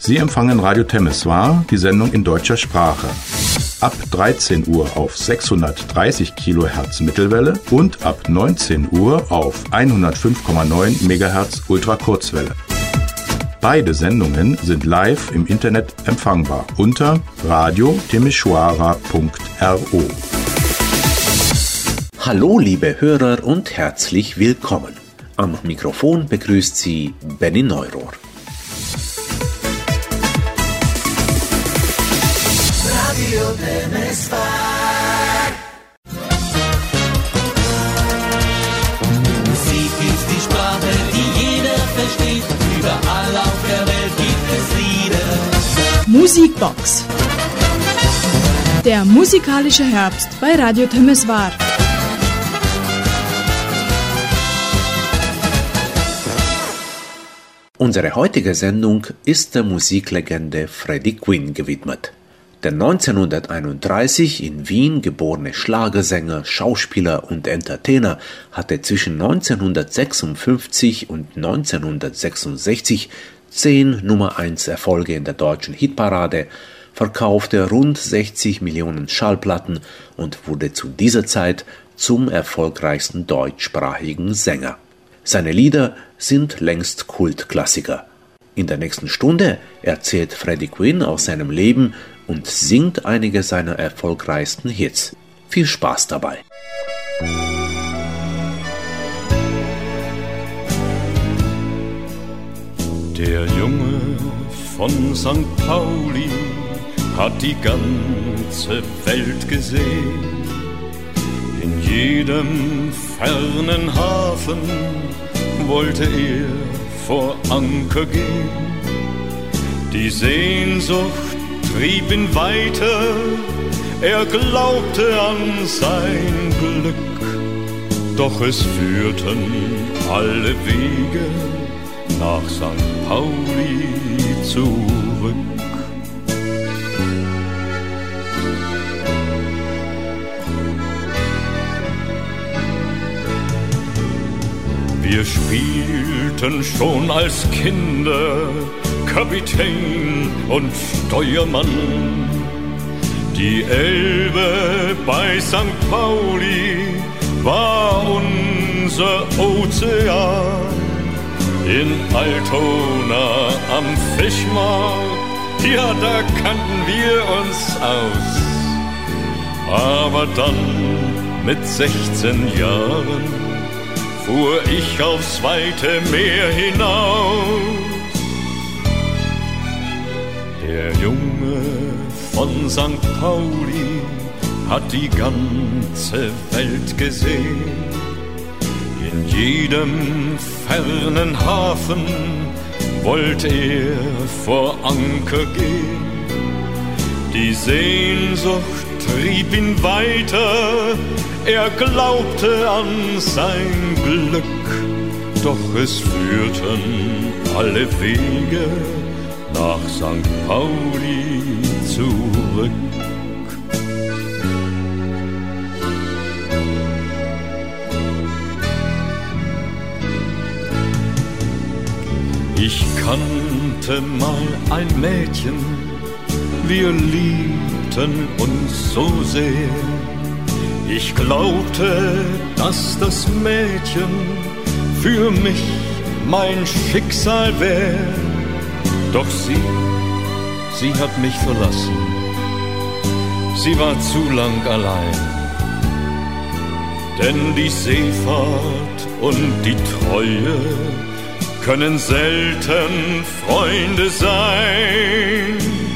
Sie empfangen Radio Temeswar, die Sendung in deutscher Sprache. Ab 13 Uhr auf 630 kHz Mittelwelle und ab 19 Uhr auf 105,9 MHz Ultrakurzwelle. Beide Sendungen sind live im Internet empfangbar unter radiotemeshwara.ro. Hallo liebe Hörer und herzlich willkommen. Am Mikrofon begrüßt Sie Benny Neurohr. Radio Temeswar. Musik ist die Sprache, die jeder versteht. Überall auf der Welt gibt es Lieder. Musikbox. Der musikalische Herbst bei Radio Temeswar. Unsere heutige Sendung ist der Musiklegende Freddie Quinn gewidmet. Der 1931 in Wien geborene Schlagersänger, Schauspieler und Entertainer hatte zwischen 1956 und 1966 10 Nummer-1-Erfolge in der deutschen Hitparade, verkaufte rund 60 Millionen Schallplatten und wurde zu dieser Zeit zum erfolgreichsten deutschsprachigen Sänger. Seine Lieder sind längst Kultklassiker. In der nächsten Stunde erzählt Freddie Quinn aus seinem Leben und singt einige seiner erfolgreichsten Hits. Viel Spaß dabei! Der Junge von St. Pauli hat die ganze Welt gesehen. In jedem fernen Hafen wollte er vor Anker gehen. Die Sehnsucht trieb ihn weiter, er glaubte an sein Glück. Doch es führten alle Wege nach St. Pauli zurück. Wir spielten schon als Kinder Kapitän und Steuermann. Die Elbe bei St. Pauli war unser Ozean. In Altona am Fischmarkt, ja, da kannten wir uns aus. Aber dann mit 16 Jahren fuhr ich aufs weite Meer hinaus. Der Junge von St. Pauli hat die ganze Welt gesehen. In jedem fernen Hafen wollte er vor Anker gehen. Die Sehnsucht trieb ihn weiter, er glaubte an sein Glück. Doch es führten alle Wege nach St. Pauli zurück. Ich kannte mal ein Mädchen, wir liebten uns so sehr. Ich glaubte, dass das Mädchen für mich mein Schicksal wär. Doch sie hat mich verlassen, sie war zu lang allein. Denn die Seefahrt und die Treue können selten Freunde sein.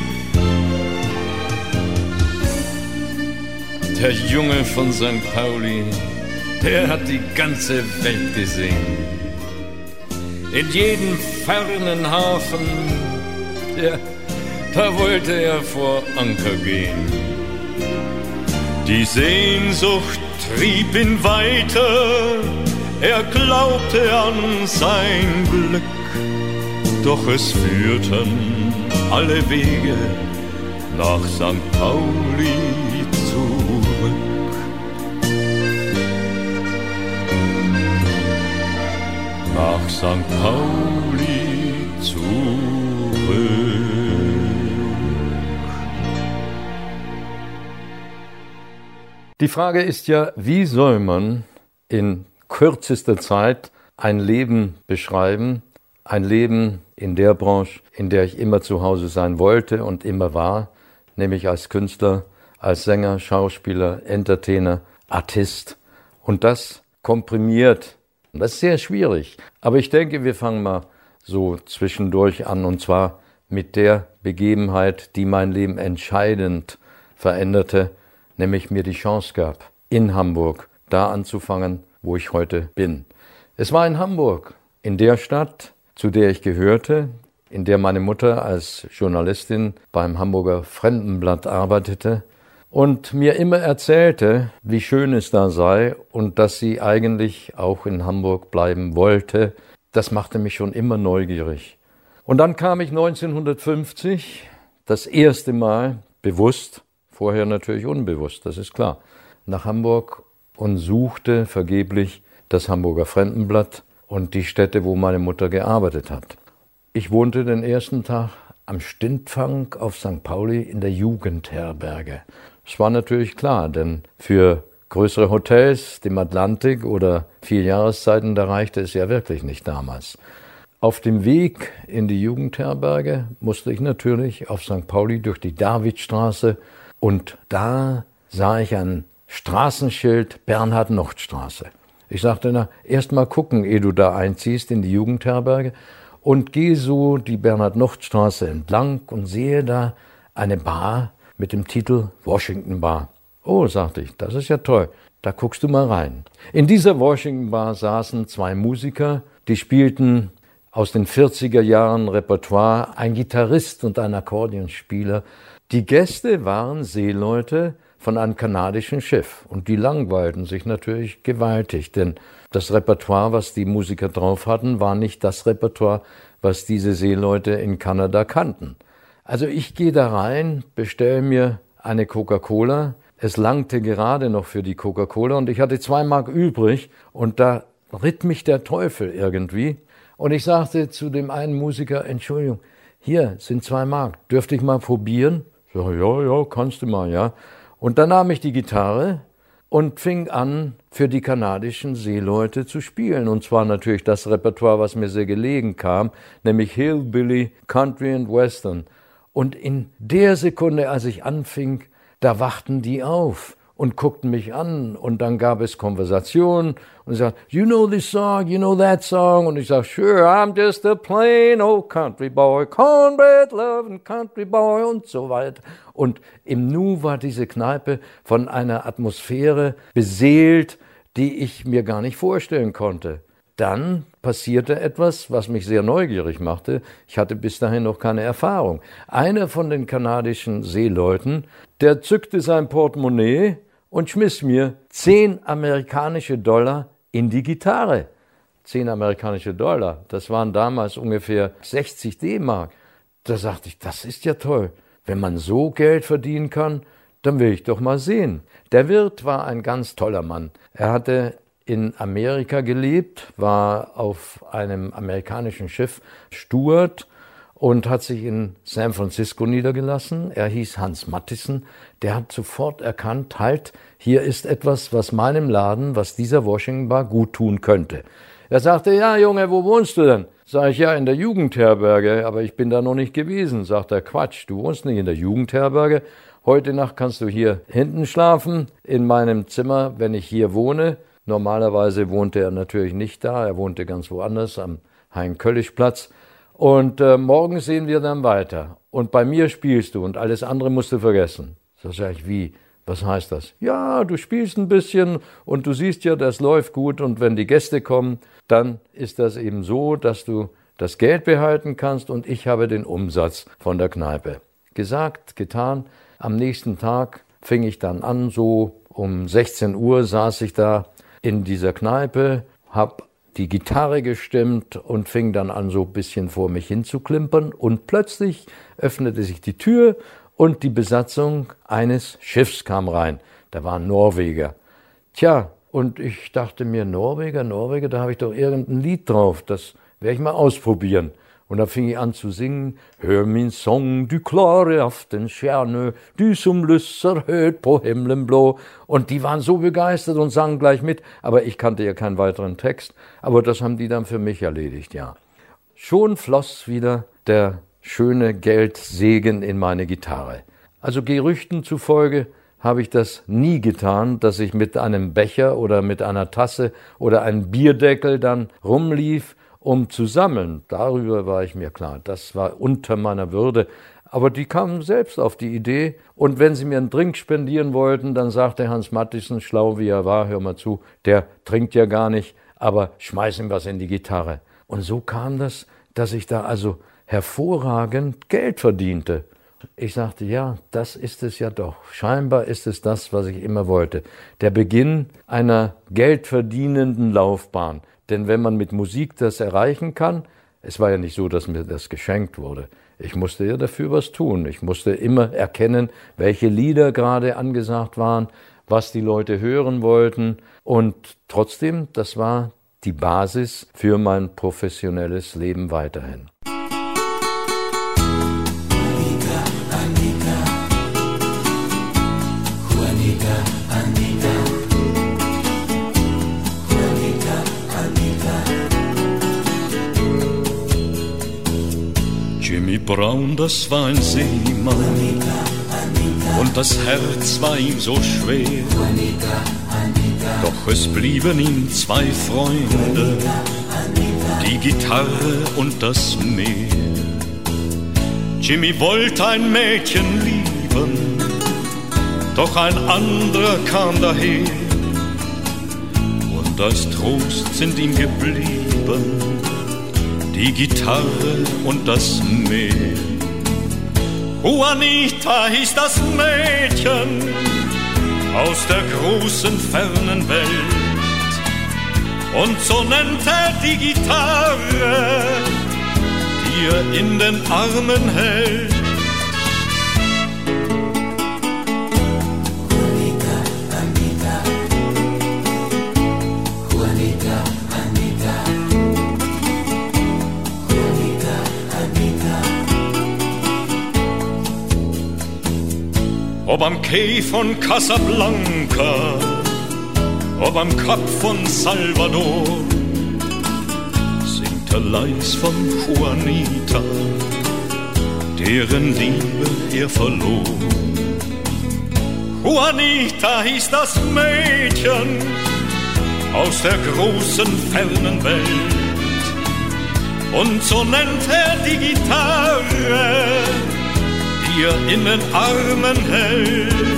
Der Junge von St. Pauli, der hat die ganze Welt gesehen. In jeden fernen Hafen, ja, da wollte er vor Anker gehen. Die Sehnsucht trieb ihn weiter, er glaubte an sein Glück. Doch es führten alle Wege nach St. Pauli zurück. Nach St. Pauli zurück. Die Frage ist ja, wie soll man in kürzester Zeit ein Leben beschreiben, ein Leben in der Branche, in der ich immer zu Hause sein wollte und immer war, nämlich als Künstler, als Sänger, Schauspieler, Entertainer, Artist. Und das komprimiert. Das ist sehr schwierig. Aber ich denke, wir fangen mal so zwischendurch an, und zwar mit der Begebenheit, die mein Leben entscheidend veränderte, nämlich mir die Chance gab, in Hamburg da anzufangen, wo ich heute bin. Es war in Hamburg, in der Stadt, zu der ich gehörte, in der meine Mutter als Journalistin beim Hamburger Fremdenblatt arbeitete und mir immer erzählte, wie schön es da sei und dass sie eigentlich auch in Hamburg bleiben wollte. Das machte mich schon immer neugierig. Und dann kam ich 1950 das erste Mal bewusst, vorher natürlich unbewusst, das ist klar, nach Hamburg und suchte vergeblich das Hamburger Fremdenblatt und die Stätte, wo meine Mutter gearbeitet hat. Ich wohnte den ersten Tag am Stintfang auf St. Pauli in der Jugendherberge. Es war natürlich klar, denn für größere Hotels, dem Atlantik oder 4 Jahreszeiten, da reichte es ja wirklich nicht damals. Auf dem Weg in die Jugendherberge musste ich natürlich auf St. Pauli durch die Davidstraße und da sah ich ein Straßenschild Bernhard-Nocht-Straße. Ich sagte, na, erst mal gucken, ehe du da einziehst in die Jugendherberge, und gehe so die Bernhard-Nocht-Straße entlang und sehe da eine Bar mit dem Titel Washington Bar. Oh, sagte ich, das ist ja toll, da guckst du mal rein. In dieser Washington Bar saßen 2 Musiker, die spielten aus den 40er Jahren Repertoire, ein Gitarrist und ein Akkordeonspieler. Die Gäste waren Seeleute von einem kanadischen Schiff und die langweilten sich natürlich gewaltig, denn das Repertoire, was die Musiker drauf hatten, war nicht das Repertoire, was diese Seeleute in Kanada kannten. Also ich gehe da rein, bestelle mir eine Coca-Cola. Es langte gerade noch für die Coca-Cola und ich hatte 2 Mark übrig und da ritt mich der Teufel irgendwie. Und ich sagte zu dem einen Musiker, Entschuldigung, hier sind 2 Mark, dürfte ich mal probieren? Ja, ja, kannst du mal, ja. Und dann nahm ich die Gitarre und fing an, für die kanadischen Seeleute zu spielen. Und zwar natürlich das Repertoire, was mir sehr gelegen kam, nämlich Hillbilly, Country and Western. Und in der Sekunde, als ich anfing, da wachten die auf und guckten mich an. Und dann gab es Konversationen und sie sagten, you know this song, you know that song. Und ich sage, sure, I'm just a plain old country boy, cornbread loving country boy und so weiter. Und im Nu war diese Kneipe von einer Atmosphäre beseelt, die ich mir gar nicht vorstellen konnte. Dann passierte etwas, was mich sehr neugierig machte. Ich hatte bis dahin noch keine Erfahrung. Einer von den kanadischen Seeleuten, der zückte sein Portemonnaie und schmiss mir 10 amerikanische Dollar in die Gitarre. 10 amerikanische Dollar, das waren damals ungefähr 60 D-Mark. Da sagte ich, das ist ja toll. Wenn man so Geld verdienen kann, dann will ich doch mal sehen. Der Wirt war ein ganz toller Mann. Er hatte in Amerika gelebt, war auf einem amerikanischen Schiff Steward und hat sich in San Francisco niedergelassen. Er hieß Hans Mattison. Der hat sofort erkannt, halt, hier ist etwas, was meinem Laden, was dieser Washington Bar gut tun könnte. Er sagte, ja, Junge, wo wohnst du denn? Sag ich, ja, in der Jugendherberge, aber ich bin da noch nicht gewesen. Sagt er, Quatsch, du wohnst nicht in der Jugendherberge. Heute Nacht kannst du hier hinten schlafen, in meinem Zimmer, wenn ich hier wohne. Normalerweise wohnte er natürlich nicht da, er wohnte ganz woanders am Hein-Köllisch-Platz. Und morgen sehen wir dann weiter. Und bei mir spielst du und alles andere musst du vergessen. So sag ich, wie? Was heißt das? Ja, du spielst ein bisschen und du siehst ja, das läuft gut. Und wenn die Gäste kommen, dann ist das eben so, dass du das Geld behalten kannst und ich habe den Umsatz von der Kneipe. Gesagt, getan. Am nächsten Tag fing ich dann an, so um 16 Uhr saß ich da in dieser Kneipe, hab die Gitarre gestimmt und fing dann an, so ein bisschen vor mich hin zu klimpern. Und plötzlich öffnete sich die Tür und die Besatzung eines Schiffs kam rein. Da waren Norweger. Tja, und ich dachte mir, Norweger, da habe ich doch irgendein Lied drauf, das werde ich mal ausprobieren. Und da fing ich an zu singen, hör min Song, du klare Aftenstjerne, du som lyser högt på himlen blå. Und die waren so begeistert und sangen gleich mit, aber ich kannte ja keinen weiteren Text. Aber das haben die dann für mich erledigt, ja. Schon floss wieder der schöne Geldsegen in meine Gitarre. Also Gerüchten zufolge habe ich das nie getan, dass ich mit einem Becher oder mit einer Tasse oder einem Bierdeckel dann rumlief, um zu sammeln. Darüber war ich mir klar. Das war unter meiner Würde. Aber die kamen selbst auf die Idee. Und wenn sie mir einen Drink spendieren wollten, dann sagte Hans Matthiessen, schlau wie er war, hör mal zu, der trinkt ja gar nicht, aber schmeiß ihm was in die Gitarre. Und so kam das, dass ich da also hervorragend Geld verdiente. Ich sagte, ja, das ist es ja doch. Scheinbar ist es das, was ich immer wollte. Der Beginn einer geldverdienenden Laufbahn. Denn wenn man mit Musik das erreichen kann, es war ja nicht so, dass mir das geschenkt wurde. Ich musste ja dafür was tun. Ich musste immer erkennen, welche Lieder gerade angesagt waren, was die Leute hören wollten. Und trotzdem, das war die Basis für mein professionelles Leben weiterhin. Jimmy Brown, das war ein Seemann, und das Herz war ihm so schwer. Doch es blieben ihm zwei Freunde, die Gitarre und das Meer. Jimmy wollte ein Mädchen lieben, doch ein anderer kam daher. Und als Trost sind ihm geblieben die Gitarre und das Meer. Juanita hieß das Mädchen aus der großen fernen Welt, und so nennt er die Gitarre, die er in den Armen hält. Ob am Quai von Casablanca, ob am Kap von Salvador, singt er leis von Juanita, deren Liebe er verlor. Juanita hieß das Mädchen aus der großen fernen Welt, und so nennt er die Gitarre, die er in den Armen hält.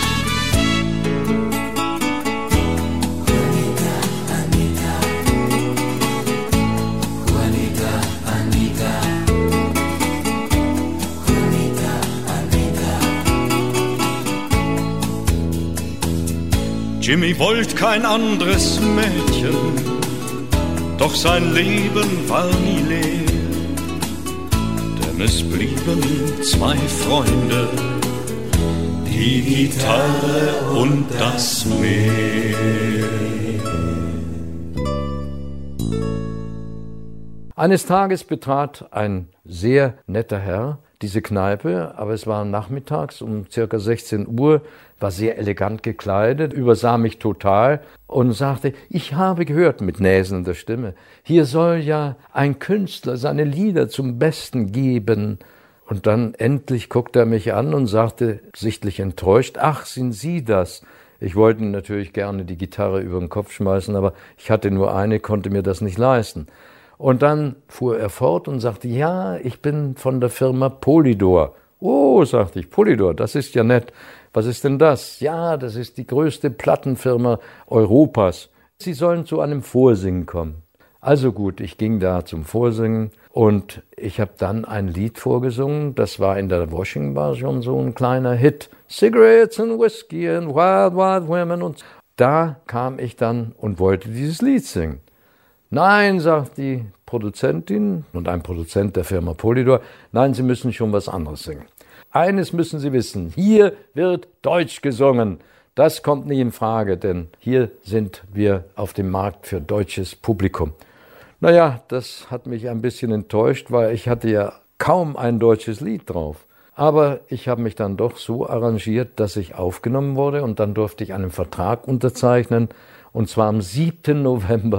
Jimmy wollte kein anderes Mädchen, doch sein Leben war nie leer. Denn es blieben ihm zwei Freunde, die Gitarre und das Meer. Eines Tages betrat ein sehr netter Herr diese Kneipe, aber es war nachmittags um ca. 16 Uhr, war sehr elegant gekleidet, übersah mich total und sagte, ich habe gehört mit näselnder Stimme, hier soll ja ein Künstler seine Lieder zum Besten geben. Und dann endlich guckte er mich an und sagte, sichtlich enttäuscht, ach, sind Sie das? Ich wollte natürlich gerne die Gitarre über den Kopf schmeißen, aber ich hatte nur eine, konnte mir das nicht leisten. Und dann fuhr er fort und sagte, ja, ich bin von der Firma Polydor. Oh, sagte ich, Polydor, das ist ja nett. Was ist denn das? Ja, das ist die größte Plattenfirma Europas. Sie sollen zu einem Vorsingen kommen. Also gut, ich ging da zum Vorsingen und ich habe dann ein Lied vorgesungen. Das war in der Washington Bar schon so ein kleiner Hit. Cigarettes and Whiskey and Wild Wild Women. Und da kam ich dann und wollte dieses Lied singen. Nein, sagt die Produzentin und ein Produzent der Firma Polydor, nein, Sie müssen schon was anderes singen. Eines müssen Sie wissen, hier wird Deutsch gesungen. Das kommt nicht in Frage, denn hier sind wir auf dem Markt für deutsches Publikum. Naja, das hat mich ein bisschen enttäuscht, weil ich hatte ja kaum ein deutsches Lied drauf. Aber ich habe mich dann doch so arrangiert, dass ich aufgenommen wurde und dann durfte ich einen Vertrag unterzeichnen, und zwar am 7. November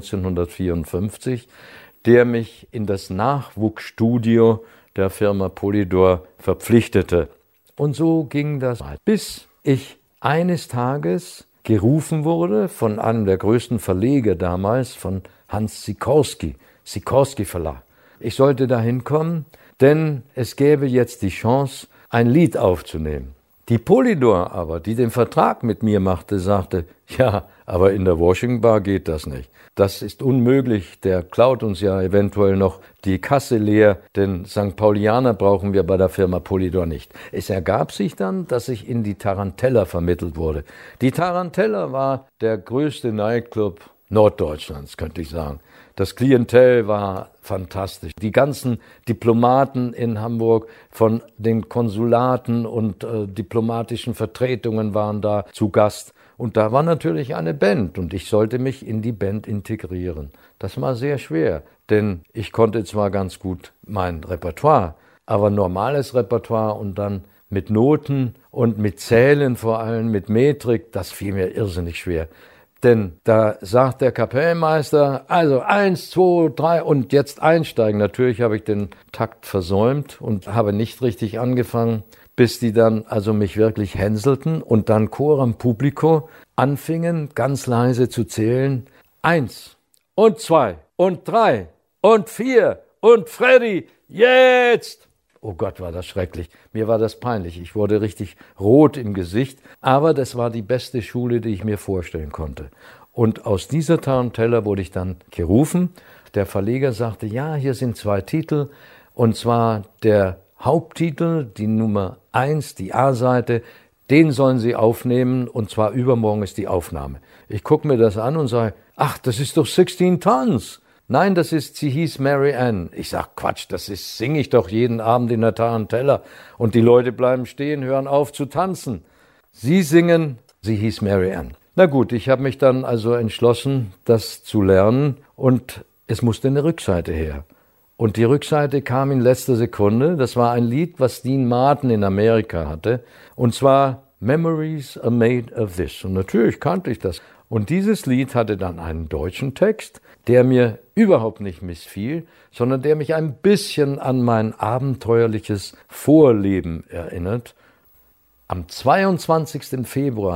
1954, der mich in das Nachwuchsstudio der Firma Polydor verpflichtete. Und so ging das, bis ich eines Tages gerufen wurde von einem der größten Verleger damals, von Hans Sikorski Verlag. Ich sollte da hinkommen, denn es gäbe jetzt die Chance, ein Lied aufzunehmen. Die Polydor aber, die den Vertrag mit mir machte, sagte, ja, aber in der Washington Bar geht das nicht. Das ist unmöglich, der klaut uns ja eventuell noch die Kasse leer, denn St. Paulianer brauchen wir bei der Firma Polydor nicht. Es ergab sich dann, dass ich in die Tarantella vermittelt wurde. Die Tarantella war der größte Nightclub Norddeutschlands, könnte ich sagen. Das Klientel war fantastisch. Die ganzen Diplomaten in Hamburg von den Konsulaten und diplomatischen Vertretungen waren da zu Gast. Und da war natürlich eine Band und ich sollte mich in die Band integrieren. Das war sehr schwer, denn ich konnte zwar ganz gut mein Repertoire, aber normales Repertoire und dann mit Noten und mit Zählen vor allem, mit Metrik, das fiel mir irrsinnig schwer. Denn da sagt der Kapellmeister, also 1, 2, 3 und jetzt einsteigen. Natürlich habe ich den Takt versäumt und habe nicht richtig angefangen, bis die dann also mich wirklich hänselten und dann Coram Publico anfingen, ganz leise zu zählen. 1 und 2 und 3 und 4 und Freddy, jetzt! Oh Gott, war das schrecklich. Mir war das peinlich. Ich wurde richtig rot im Gesicht. Aber das war die beste Schule, die ich mir vorstellen konnte. Und aus dieser Tarantella wurde ich dann gerufen. Der Verleger sagte, ja, hier sind 2 Titel. Und zwar der Haupttitel, die Nummer 1, die A-Seite, den sollen Sie aufnehmen. Und zwar übermorgen ist die Aufnahme. Ich gucke mir das an und sage, ach, das ist doch 16 Tons. Nein, das ist, sie hieß Mary Ann. Ich sag, Quatsch, singe ich doch jeden Abend in der Tarantella. Und die Leute bleiben stehen, hören auf zu tanzen. Sie singen, sie hieß Mary Ann. Na gut, ich habe mich dann also entschlossen, das zu lernen. Und es musste eine Rückseite her. Und die Rückseite kam in letzter Sekunde. Das war ein Lied, was Dean Martin in Amerika hatte. Und zwar Memories are made of this. Und natürlich kannte ich das. Und dieses Lied hatte dann einen deutschen Text, der mir überhaupt nicht missfiel, sondern der mich ein bisschen an mein abenteuerliches Vorleben erinnert. Am 22. Februar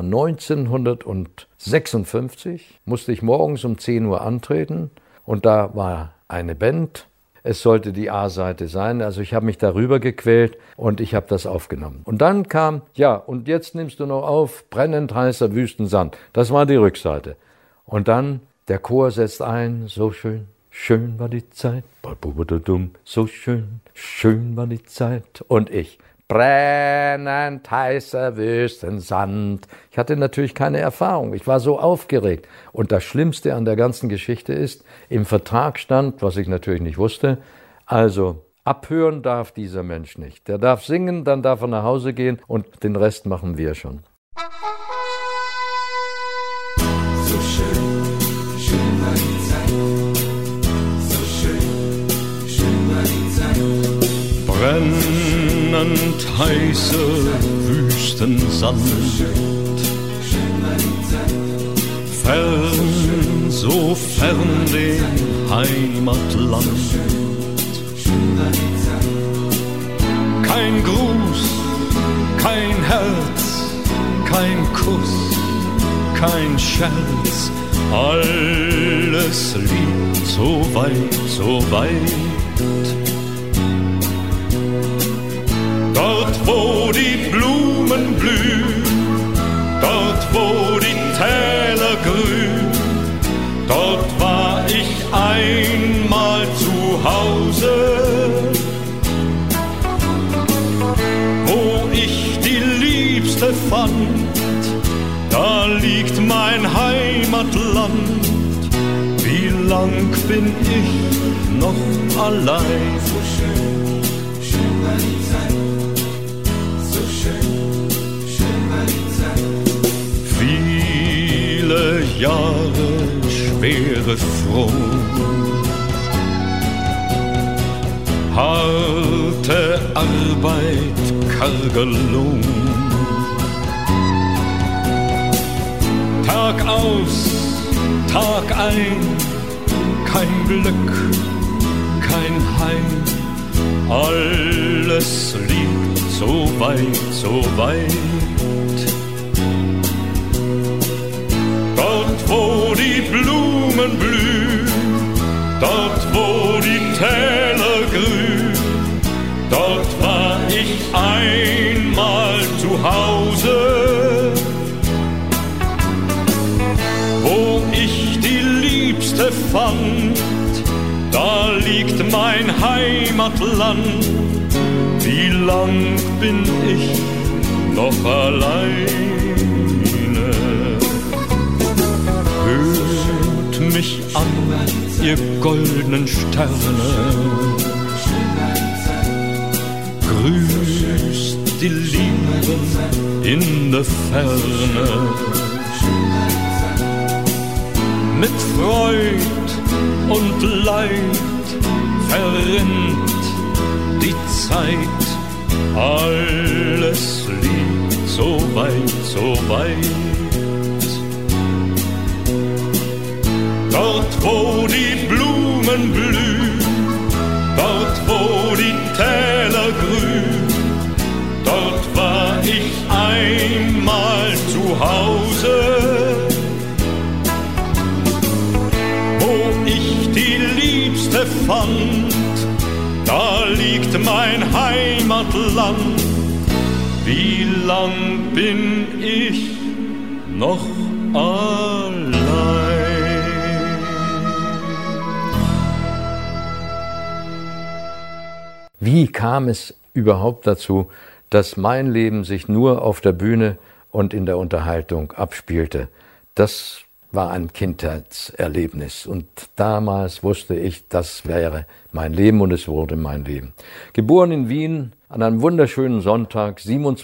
1956 musste ich morgens um 10 Uhr antreten und da war eine Band. Es sollte die A-Seite sein, also ich habe mich darüber gequält und ich habe das aufgenommen. Und dann kam, ja, und jetzt nimmst du noch auf, brennend heißer Wüstensand. Das war die Rückseite. Und dann, der Chor setzt ein, so schön, schön war die Zeit, so schön, schön war die Zeit. Und ich, brennend heißer Wüstensand. Ich hatte natürlich keine Erfahrung, ich war so aufgeregt. Und das Schlimmste an der ganzen Geschichte ist, im Vertrag stand, was ich natürlich nicht wusste, also abhören darf dieser Mensch nicht. Der darf singen, dann darf er nach Hause gehen und den Rest machen wir schon. So schön, schön war die Zeit. So schön, schön war die Zeit. Brennend heiße Wüstensand. Fern, so fern dem Heimatland. Kein Gruß, kein Herz, kein Kuss, kein Scherz. Alles liegt so weit, so weit. Dort, wo die Blumen blühen, dort, wo die Täler grün, dort war ich einmal zu Hause. Wo ich die Liebste fand, da liegt mein Heimatland. Wie lang bin ich noch allein? So schön, schön war die Zeit. Viele Jahre schwere Front harte Arbeit, karger Lohn. Tag aus, Tag ein, kein Glück, kein Heim. Alles liegt so weit, so weit. Dort, wo die Blumen blühen, dort, wo die Täler grün, dort war ich einmal zu Hause. Wo ich die Liebste fand, da liegt mein Heimatland. Wie lang bin ich noch alleine? Hört mich an, ihr goldenen Sterne. Grüßt die Lieben in der Ferne. Mit Freud und Leid verrinnt die Zeit. Alles liegt so weit, so weit. Dort, wo die Blumen blühen, dort, wo die Täler grün, dort war ich einmal zu Hause. Wo ich die Liebste fand, da liegt mein Heimatland. Wie lang bin ich noch allein? Wie kam es überhaupt dazu, dass mein Leben sich nur auf der Bühne und in der Unterhaltung abspielte? Das war ein Kindheitserlebnis und damals wusste ich, das wäre mein Leben und es wurde mein Leben. Geboren in Wien an einem wunderschönen Sonntag,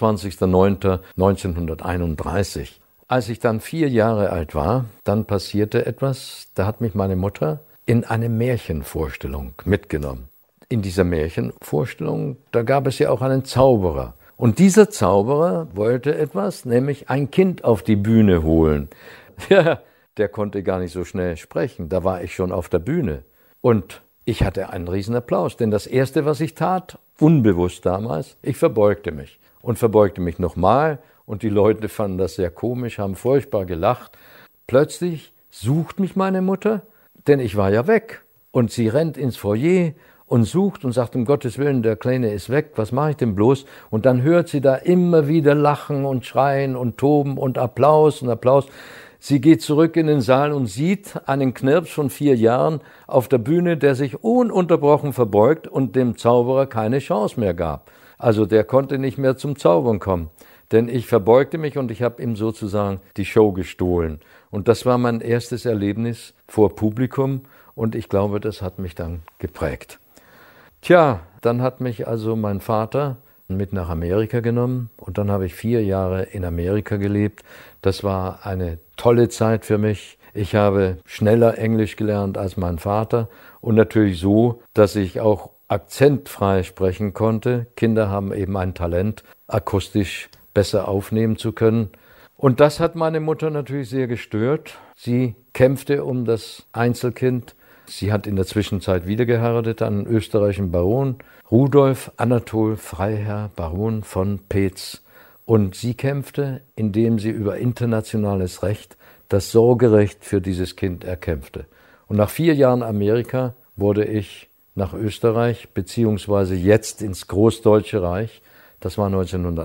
27.09.1931. Als ich dann 4 Jahre alt war, dann passierte etwas, da hat mich meine Mutter in eine Märchenvorstellung mitgenommen. In dieser Märchenvorstellung, da gab es ja auch einen Zauberer. Und dieser Zauberer wollte etwas, nämlich ein Kind auf die Bühne holen. Ja, der konnte gar nicht so schnell sprechen, da war ich schon auf der Bühne. Und ich hatte einen riesen Applaus, denn das Erste, was ich tat, unbewusst damals, ich verbeugte mich. Und verbeugte mich nochmal und die Leute fanden das sehr komisch, haben furchtbar gelacht. Plötzlich sucht mich meine Mutter, denn ich war ja weg. Und sie rennt ins Foyer und sucht und sagt, um Gottes Willen, der Kleine ist weg, was mache ich denn bloß? Und dann hört sie da immer wieder lachen und schreien und toben und Applaus und Applaus. Sie geht zurück in den Saal und sieht einen Knirps von 4 Jahren auf der Bühne, der sich ununterbrochen verbeugt und dem Zauberer keine Chance mehr gab. Also der konnte nicht mehr zum Zaubern kommen, denn ich verbeugte mich und ich habe ihm sozusagen die Show gestohlen. Und das war mein erstes Erlebnis vor Publikum und ich glaube, das hat mich dann geprägt. Tja, dann hat mich also mein Vater mit nach Amerika genommen und dann habe ich 4 Jahre in Amerika gelebt. Das war eine tolle Zeit für mich. Ich habe schneller Englisch gelernt als mein Vater und natürlich so, dass ich auch akzentfrei sprechen konnte. Kinder haben eben ein Talent, akustisch besser aufnehmen zu können. Und das hat meine Mutter natürlich sehr gestört. Sie kämpfte um das Einzelkind. Sie hat in der Zwischenzeit wieder geheiratet an einen österreichischen Baron, Rudolf Anatol Freiherr Baron von Peetz. Und sie kämpfte, indem sie über internationales Recht das Sorgerecht für dieses Kind erkämpfte. Und nach 4 Jahren Amerika wurde ich nach Österreich, beziehungsweise jetzt ins Großdeutsche Reich, das war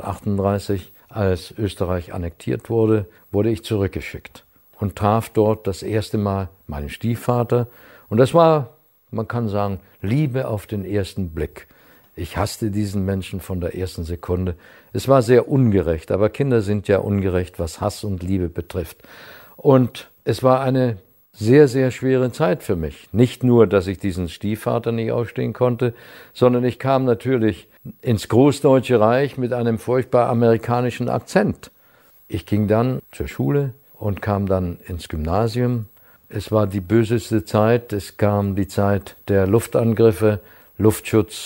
1938, als Österreich annektiert wurde, wurde ich zurückgeschickt und traf dort das erste Mal meinen Stiefvater. Und das war, man kann sagen, Liebe auf den ersten Blick. Ich hasste diesen Menschen von der ersten Sekunde. Es war sehr ungerecht, aber Kinder sind ja ungerecht, was Hass und Liebe betrifft. Und es war eine sehr, sehr schwere Zeit für mich. Nicht nur, dass ich diesen Stiefvater nicht ausstehen konnte, sondern ich kam natürlich ins Großdeutsche Reich mit einem furchtbar amerikanischen Akzent. Ich ging dann zur Schule und kam dann ins Gymnasium. Es war die böseste Zeit. Es kam die Zeit der Luftangriffe, Luftschutz.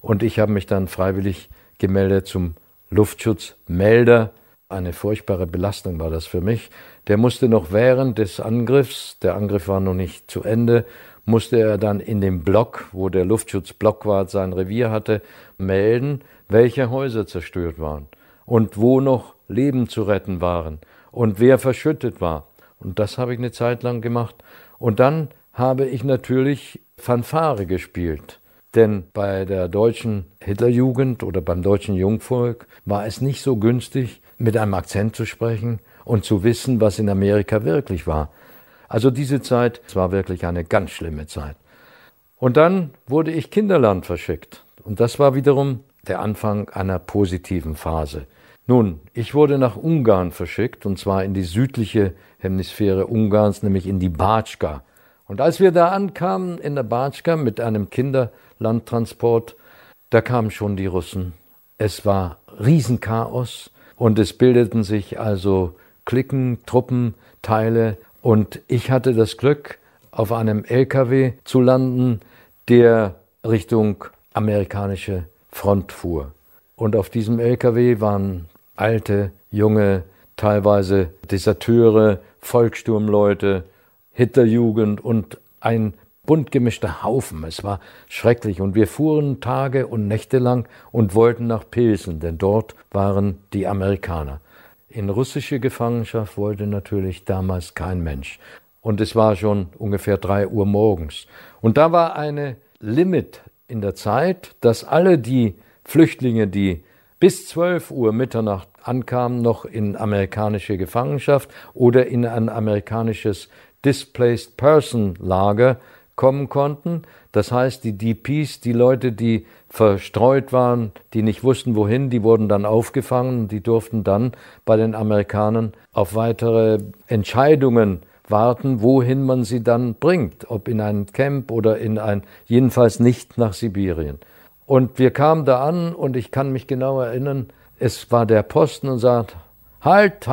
Und ich habe mich dann freiwillig gemeldet zum Luftschutzmelder. Eine furchtbare Belastung war das für mich. Der musste noch während des Angriffs, der Angriff war noch nicht zu Ende, musste er dann in dem Block, wo der Luftschutzblock war, sein Revier hatte, melden, welche Häuser zerstört waren und wo noch Leben zu retten waren und wer verschüttet war. Und das habe ich eine Zeit lang gemacht. Und dann habe ich natürlich Fanfare gespielt. Denn bei der deutschen Hitlerjugend oder beim deutschen Jungvolk war es nicht so günstig, mit einem Akzent zu sprechen und zu wissen, was in Amerika wirklich war. Also diese Zeit, es war wirklich eine ganz schlimme Zeit. Und dann wurde ich Kinderland verschickt. Und das war wiederum der Anfang einer positiven Phase. Nun, ich wurde nach Ungarn verschickt, und zwar in die südliche Hemisphäre Ungarns, nämlich in die Batschka. Und als wir da ankamen in der Batschka mit einem Kinderlandtransport, da kamen schon die Russen. Es war Riesenchaos und es bildeten sich also Cliquen, Truppen, Teile. Und ich hatte das Glück, auf einem LKW zu landen, der Richtung amerikanische Front fuhr. Und auf diesem LKW waren alte, junge, teilweise Deserteure, Volkssturmleute, Hitlerjugend und ein bunt gemischter Haufen. Es war schrecklich und wir fuhren Tage und Nächte lang und wollten nach Pilsen, denn dort waren die Amerikaner. In russische Gefangenschaft wollte natürlich damals kein Mensch. Und es war schon ungefähr 3 Uhr morgens. Und da war eine Limit in der Zeit, dass alle die Flüchtlinge, die bis 12 Uhr Mitternacht ankamen, noch in amerikanische Gefangenschaft oder in ein amerikanisches Displaced Person Lager kommen konnten. Das heißt, die DPs, die Leute, die verstreut waren, die nicht wussten, wohin, die wurden dann aufgefangen und die durften dann bei den Amerikanern auf weitere Entscheidungen warten, wohin man sie dann bringt, ob in ein Camp oder jedenfalls nicht nach Sibirien. Und wir kamen da an und ich kann mich genau erinnern, es war der Posten und sagt, halt,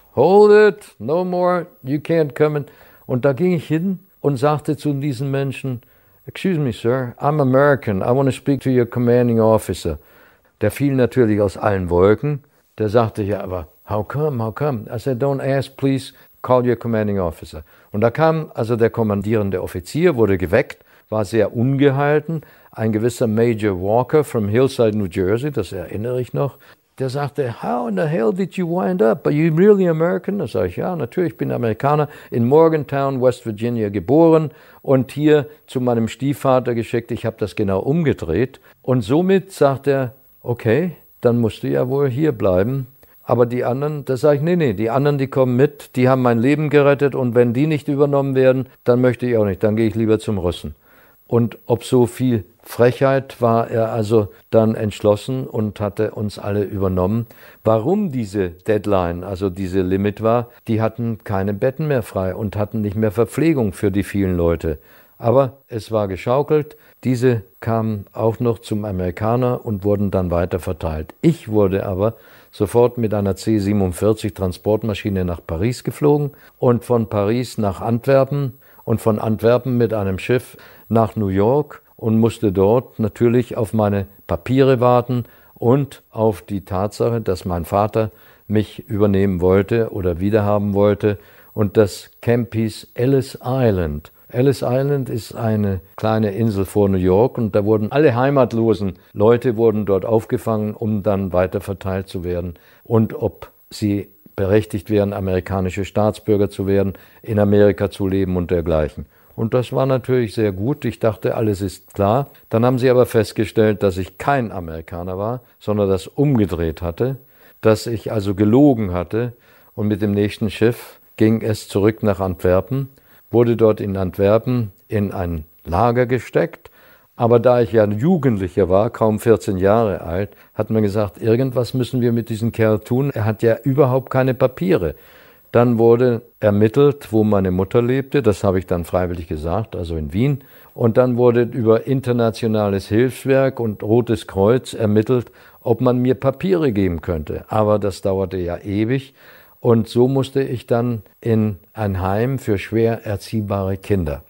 hold it, no more, you can't come in. Und da ging ich hin und sagte zu diesen Menschen, excuse me, sir, I'm American, I want to speak to your commanding officer. Der fiel natürlich aus allen Wolken. Der sagte, ja, aber how come? I said, don't ask, please, call your commanding officer. Und da kam also der kommandierende Offizier, wurde geweckt, war sehr ungehalten, ein gewisser Major Walker from Hillside, New Jersey, das erinnere ich noch, der sagte, how in the hell did you wind up? Are you really American? Da sage ich, ja, natürlich, ich bin Amerikaner, in Morgantown, West Virginia geboren und hier zu meinem Stiefvater geschickt. Ich habe das genau umgedreht. Und somit sagt er, okay, dann musst du ja wohl hier bleiben. Aber die anderen, da sage ich, nee, die anderen, die kommen mit, die haben mein Leben gerettet und wenn die nicht übernommen werden, dann möchte ich auch nicht, dann gehe ich lieber zum Russen. Und ob so viel Frechheit, war er also dann entschlossen und hatte uns alle übernommen. Warum diese Deadline, also diese Limit war, die hatten keine Betten mehr frei und hatten nicht mehr Verpflegung für die vielen Leute. Aber es war geschaukelt, diese kamen auch noch zum Amerikaner und wurden dann weiter verteilt. Ich wurde aber sofort mit einer C-47 Transportmaschine nach Paris geflogen und von Paris nach Antwerpen und von Antwerpen mit einem Schiff nach New York und musste dort natürlich auf meine Papiere warten und auf die Tatsache, dass mein Vater mich übernehmen wollte oder wiederhaben wollte. Und das Camp hieß Ellis Island. Ellis Island ist eine kleine Insel vor New York und da wurden alle heimatlosen Leute wurden dort aufgefangen, um dann weiter verteilt zu werden. Und ob sie berechtigt wären, amerikanische Staatsbürger zu werden, in Amerika zu leben und dergleichen. Und das war natürlich sehr gut. Ich dachte, alles ist klar. Dann haben sie aber festgestellt, dass ich kein Amerikaner war, sondern das umgedreht hatte, dass ich also gelogen hatte. Und mit dem nächsten Schiff ging es zurück nach Antwerpen, wurde dort in Antwerpen in ein Lager gesteckt. Aber da ich ja ein Jugendlicher war, kaum 14 Jahre alt, hat man gesagt, irgendwas müssen wir mit diesem Kerl tun. Er hat ja überhaupt keine Papiere. Dann wurde ermittelt, wo meine Mutter lebte, das habe ich dann freiwillig gesagt, also in Wien. Und dann wurde über internationales Hilfswerk und Rotes Kreuz ermittelt, ob man mir Papiere geben könnte. Aber das dauerte ja ewig und so musste ich dann in ein Heim für schwer erziehbare Kinder.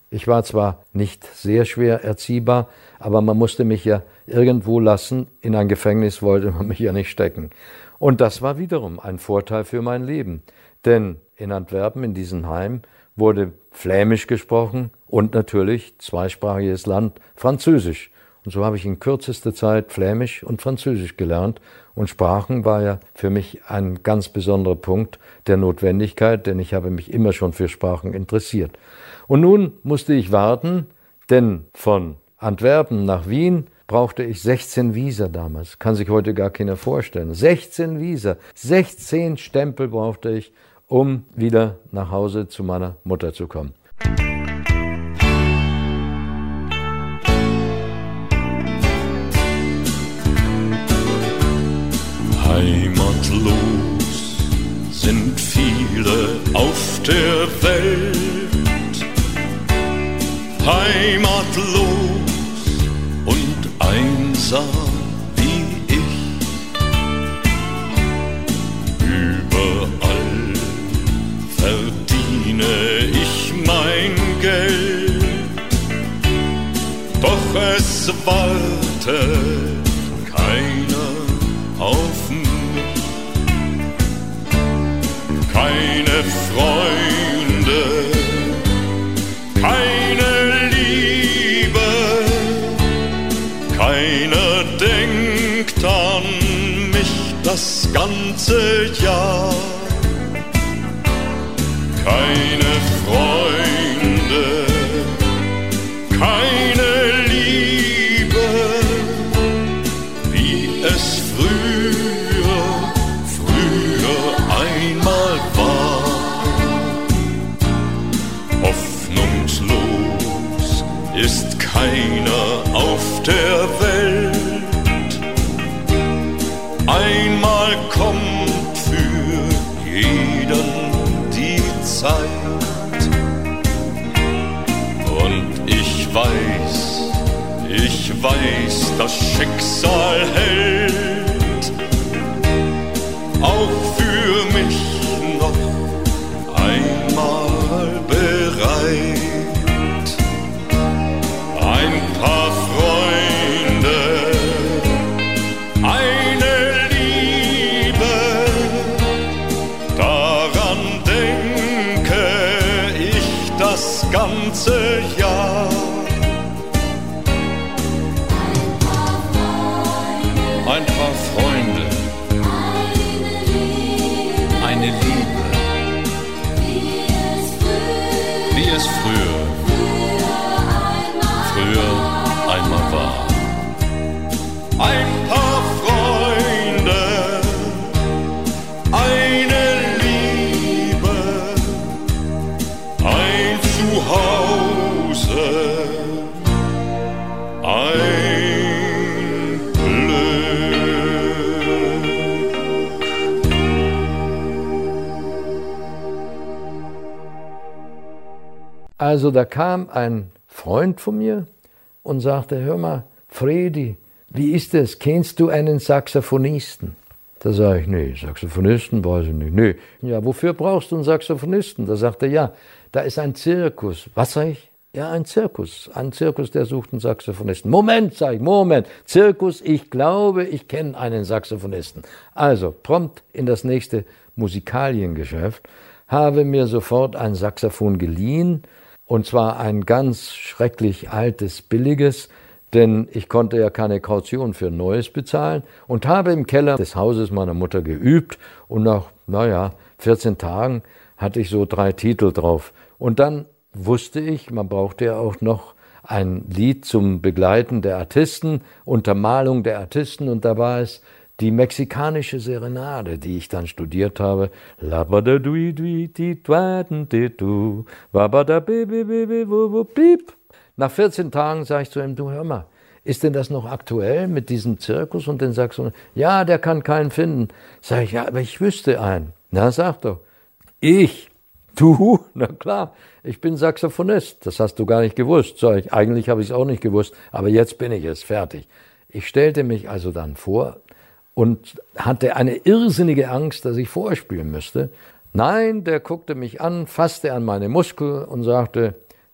Ich war zwar nicht sehr schwer erziehbar, aber man musste mich ja irgendwo lassen. In ein Gefängnis wollte man mich ja nicht stecken. Und das war wiederum ein Vorteil für mein Leben. Denn in Antwerpen, in diesem Heim, wurde Flämisch gesprochen und natürlich zweisprachiges Land Französisch. Und so habe ich in kürzester Zeit Flämisch und Französisch gelernt. Und Sprachen war ja für mich ein ganz besonderer Punkt der Notwendigkeit, denn ich habe mich immer schon für Sprachen interessiert. Und nun musste ich warten, denn von Antwerpen nach Wien brauchte ich 16 Visa damals. Kann sich heute gar keiner vorstellen. 16 Visa, 16 Stempel brauchte ich, um wieder nach Hause zu meiner Mutter zu kommen. Heimatlos sind viele auf der Welt, heimatlos und einsam wie ich. Überall verdiene ich mein Geld, doch es wartet keiner auf mich. Keine Freunde, keine Liebe, keiner denkt an mich das ganze Jahr. Keine Freunde, keine Liebe, wie es früher einmal war. Hoffnungslos ist keiner auf der Welt. Einmal kommt für jeden die Zeit. Und ich weiß, das Schicksal hält auch für mich noch einmal bereit. Ein paar Freunde, eine Liebe, daran denke ich das ganze Jahr. Ein paar Freunde, eine Liebe, wie es früher einmal war. Ein paar Freunde, eine Liebe, ein Zuhause, ein Glück. Also da kam ein Freund von mir und sagte, hör mal, Fredi, wie ist es? Kennst du einen Saxophonisten? Da sage ich, nee, Saxophonisten weiß ich nicht. Nee. Ja, wofür brauchst du einen Saxophonisten? Da sagt er, ja, da ist ein Zirkus. Was sage ich? Ja, ein Zirkus. Ein Zirkus, der sucht einen Saxophonisten. Moment, sage ich, Moment. Zirkus, ich glaube, ich kenne einen Saxophonisten. Also, prompt in das nächste Musikaliengeschäft, habe mir sofort ein Saxophon geliehen, und zwar ein ganz schrecklich altes, billiges, denn ich konnte ja keine Kaution für ein neues bezahlen und habe im Keller des Hauses meiner Mutter geübt und nach, 14 Tagen hatte ich so 3 Titel drauf. Und dann wusste ich, man brauchte ja auch noch ein Lied zum Begleiten der Artisten, Untermalung der Artisten, und da war es die mexikanische Serenade, die ich dann studiert habe. Nach 14 Tagen sage ich zu ihm, du hör mal, ist denn das noch aktuell mit diesem Zirkus und den Saxophon? Ja, der kann keinen finden. Sag ich, ja, aber ich wüsste einen. Na, sag doch. Ich? Du? Na klar, ich bin Saxophonist. Das hast du gar nicht gewusst. Sag ich, eigentlich habe ich es auch nicht gewusst, aber jetzt bin ich es, fertig. Ich stellte mich also dann vor und hatte eine irrsinnige Angst, dass ich vorspielen müsste. Nein, der guckte mich an, fasste an meine Muskel und sagte,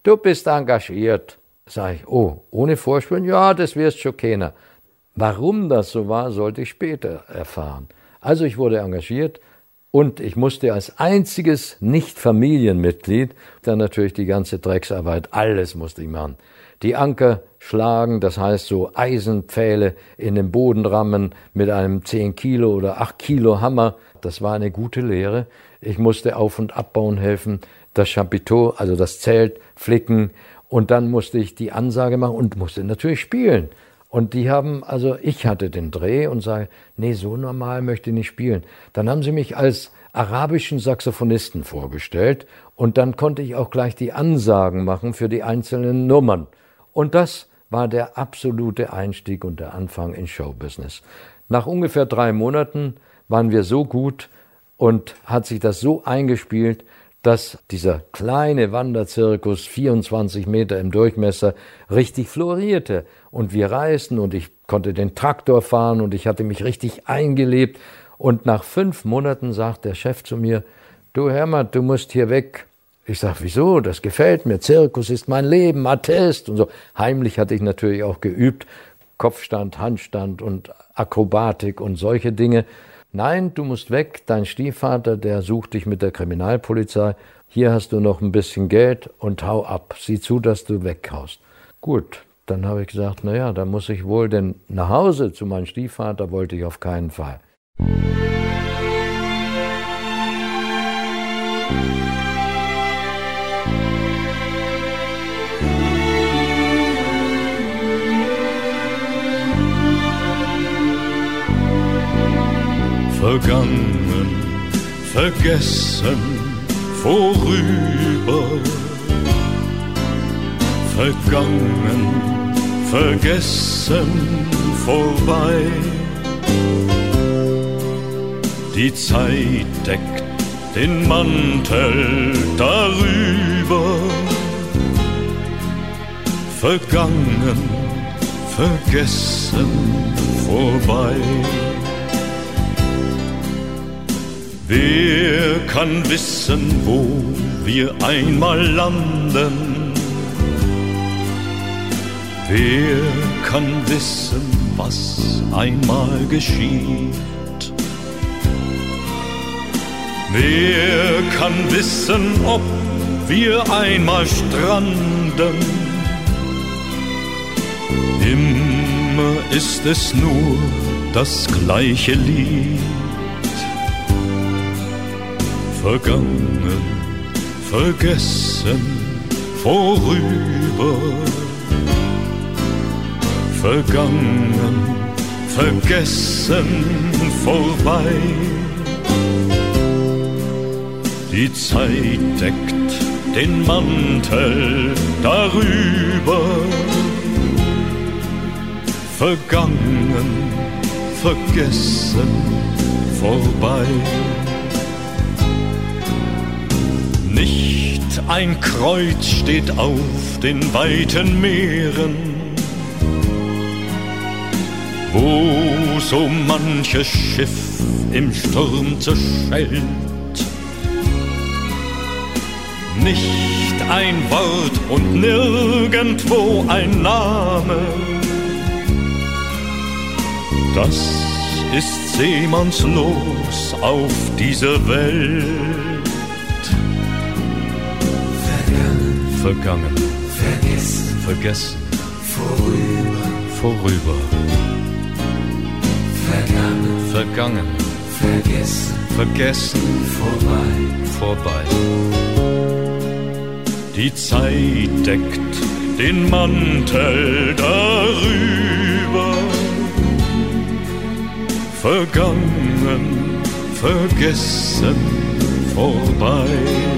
du bist engagiert. Sag ich, oh, ohne Vorspielen? Ja, das wirst schon keiner. Warum das so war, sollte ich später erfahren. Also ich wurde engagiert und ich musste als einziges Nicht-Familienmitglied dann natürlich die ganze Drecksarbeit, alles musste ich machen. Die Anker schlagen, das heißt so Eisenpfähle in den Boden rammen mit einem 10 Kilo oder 8 Kilo Hammer. Das war eine gute Lehre. Ich musste auf- und abbauen helfen, das Chapiteau, also das Zelt, flicken und dann musste ich die Ansage machen und musste natürlich spielen. Und die haben, also ich hatte den Dreh und sage, nee, so normal möchte ich nicht spielen. Dann haben sie mich als arabischen Saxophonisten vorgestellt und dann konnte ich auch gleich die Ansagen machen für die einzelnen Nummern. Und das war der absolute Einstieg und der Anfang in Showbusiness. Nach ungefähr 3 Monaten waren wir so gut und hat sich das so eingespielt, dass dieser kleine Wanderzirkus, 24 Meter im Durchmesser, richtig florierte. Und wir reisten und ich konnte den Traktor fahren und ich hatte mich richtig eingelebt. Und nach 5 Monaten sagt der Chef zu mir, du Hermann, du musst hier weg. Ich sag, wieso? Das gefällt mir. Zirkus ist mein Leben, Attest und so. Heimlich hatte ich natürlich auch geübt. Kopfstand, Handstand und Akrobatik und solche Dinge. Nein, du musst weg, dein Stiefvater, der sucht dich mit der Kriminalpolizei. Hier hast du noch ein bisschen Geld und hau ab. Sieh zu, dass du weghaust. Gut, dann habe ich gesagt, naja, da muss ich wohl, denn nach Hause zu meinem Stiefvater wollte ich auf keinen Fall. Vergangen, vergessen, vorüber. Vergangen, vergessen, vorbei. Die Zeit deckt den Mantel darüber. Vergangen, vergessen, vorbei. Wer kann wissen, wo wir einmal landen? Wer kann wissen, was einmal geschieht? Wer kann wissen, ob wir einmal stranden? Immer ist es nur das gleiche Lied. Vergangen, vergessen, vorüber. Vergangen, vergessen, vorbei. Die Zeit deckt den Mantel darüber. Vergangen, vergessen, vorbei. Nicht ein Kreuz steht auf den weiten Meeren, wo so manches Schiff im Sturm zerschellt. Nicht ein Wort und nirgendwo ein Name. Das ist Seemannslos auf dieser Welt. Vergangen, vergessen, vergessen, vorüber. Vergangen, vergangen, vergessen, vergessen, vorbei. Die Zeit deckt den Mantel darüber. Vergangen, vergessen, vorbei.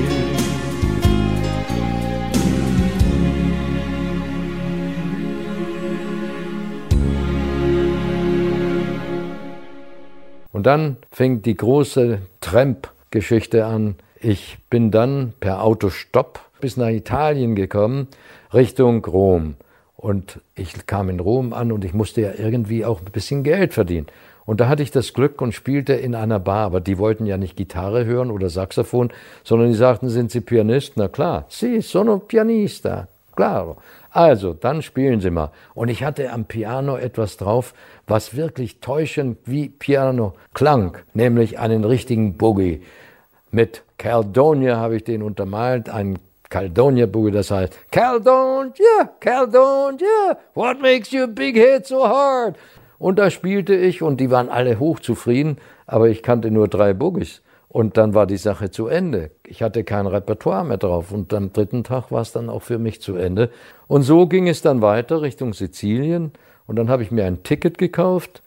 Und dann fing die große Tramp-Geschichte an. Ich bin dann per Autostopp bis nach Italien gekommen, Richtung Rom. Und ich kam in Rom an und ich musste ja irgendwie auch ein bisschen Geld verdienen. Und da hatte ich das Glück und spielte in einer Bar. Aber die wollten ja nicht Gitarre hören oder Saxophon, sondern die sagten, sind Sie Pianist? Na klar, sì, sono pianista, claro. Also, dann spielen Sie mal. Und ich hatte am Piano etwas drauf, was wirklich täuschend wie Piano klang, nämlich einen richtigen Boogie. Mit Caledonia habe ich den untermalt, einen Caledonia-Boogie, das heißt Caledonia, Caledonia, what makes your big head so hard? Und da spielte ich und die waren alle hochzufrieden, aber ich kannte nur 3 Boogies. Und dann war die Sache zu Ende. Ich hatte kein Repertoire mehr drauf und am 3. Tag war es dann auch für mich zu Ende. Und so ging es dann weiter Richtung Sizilien und dann habe ich mir ein Ticket gekauft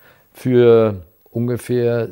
für ungefähr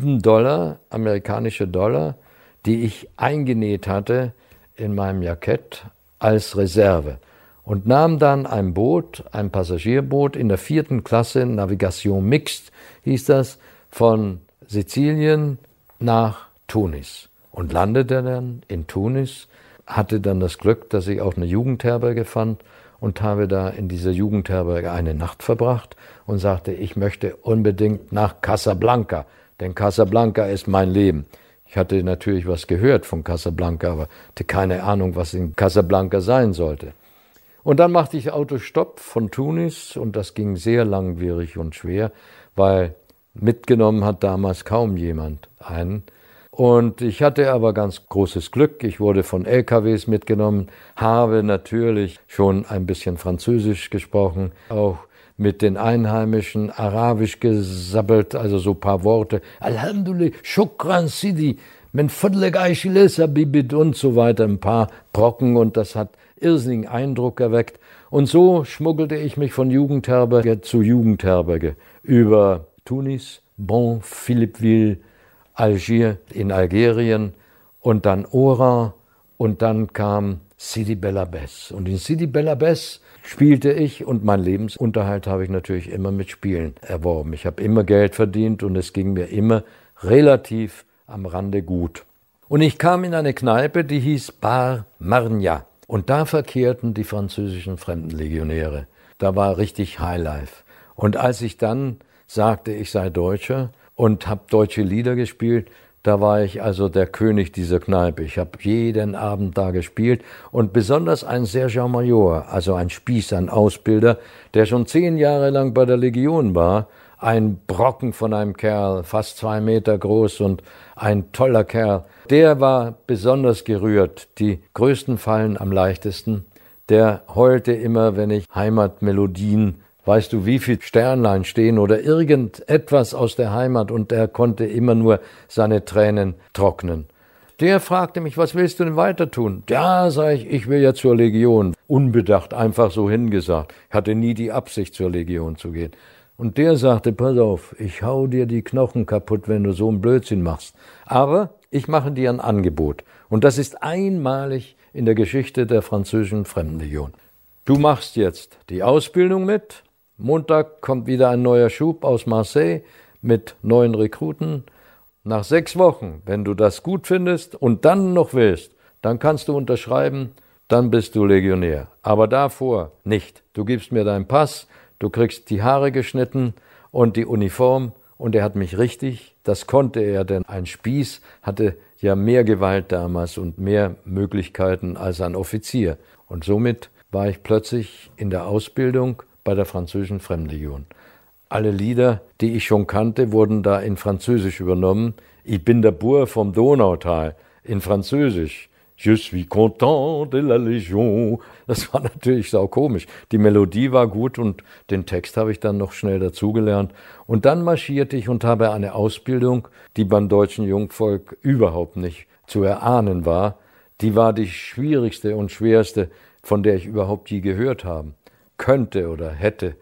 $7, amerikanische Dollar, die ich eingenäht hatte in meinem Jackett als Reserve und nahm dann ein Boot, ein Passagierboot in der 4. Klasse, Navigation Mixed hieß das, von Sizilien nach Tunis und landete dann in Tunis, hatte dann das Glück, dass ich auch eine Jugendherberge fand und habe da in dieser Jugendherberge eine Nacht verbracht und sagte, ich möchte unbedingt nach Casablanca, denn Casablanca ist mein Leben. Ich hatte natürlich was gehört von Casablanca, aber hatte keine Ahnung, was in Casablanca sein sollte. Und dann machte ich Autostopp von Tunis und das ging sehr langwierig und schwer, weil mitgenommen hat damals kaum jemand einen. Und ich hatte aber ganz großes Glück. Ich wurde von LKWs mitgenommen, habe natürlich schon ein bisschen Französisch gesprochen, auch mit den Einheimischen Arabisch gesabbelt, also so ein paar Worte. Alhamdulillah, Shukran Sidi, men fadlek Aishilesa Bibit und so weiter, ein paar Brocken und das hat irrsinnigen Eindruck erweckt. Und so schmuggelte ich mich von Jugendherberge zu Jugendherberge über Tunis, Bon, Philippeville, Algier in Algerien und dann Oran und dann kam Sidi Bel Abbes. Und in Sidi Bel Abbes spielte ich und mein Lebensunterhalt habe ich natürlich immer mit Spielen erworben. Ich habe immer Geld verdient und es ging mir immer relativ am Rande gut. Und ich kam in eine Kneipe, die hieß Bar Marnia. Und da verkehrten die französischen Fremdenlegionäre. Da war richtig Highlife. Und als ich dann sagte, ich sei Deutscher und habe deutsche Lieder gespielt, da war ich also der König dieser Kneipe. Ich habe jeden Abend da gespielt und besonders ein Sergent Major, also ein Spieß, ein Ausbilder, der schon 10 Jahre lang bei der Legion war, ein Brocken von einem Kerl, fast 2 Meter groß und ein toller Kerl. Der war besonders gerührt. Die größten fallen am leichtesten. Der heulte immer, wenn ich Heimatmelodien, weißt du, wie viel Sternlein stehen oder irgendetwas aus der Heimat und er konnte immer nur seine Tränen trocknen. Der fragte mich, was willst du denn weiter tun? Ja, sag ich will ja zur Legion. Unbedacht, einfach so hingesagt. Ich hatte nie die Absicht, zur Legion zu gehen. Und der sagte, pass auf, ich hau dir die Knochen kaputt, wenn du so einen Blödsinn machst. Aber ich mache dir ein Angebot. Und das ist einmalig in der Geschichte der französischen Fremdenlegion. Du machst jetzt die Ausbildung mit. Montag kommt wieder ein neuer Schub aus Marseille mit neuen Rekruten. Nach 6 Wochen, wenn du das gut findest und dann noch willst, dann kannst du unterschreiben, dann bist du Legionär. Aber davor nicht. Du gibst mir deinen Pass, du kriegst die Haare geschnitten und die Uniform. Und er hat mich richtig, das konnte er, denn ein Spieß hatte ja mehr Gewalt damals und mehr Möglichkeiten als ein Offizier. Und somit war ich plötzlich in der Ausbildung bei der französischen Fremdenlegion. Alle Lieder, die ich schon kannte, wurden da in Französisch übernommen. Ich bin der Bur vom Donautal in Französisch. Je suis content de la Légion. Das war natürlich saukomisch. Die Melodie war gut und den Text habe ich dann noch schnell dazugelernt. Und dann marschierte ich und habe eine Ausbildung, die beim deutschen Jungvolk überhaupt nicht zu erahnen war. Die war die schwierigste und schwerste, von der ich überhaupt je gehört habe. Könnte oder hätte.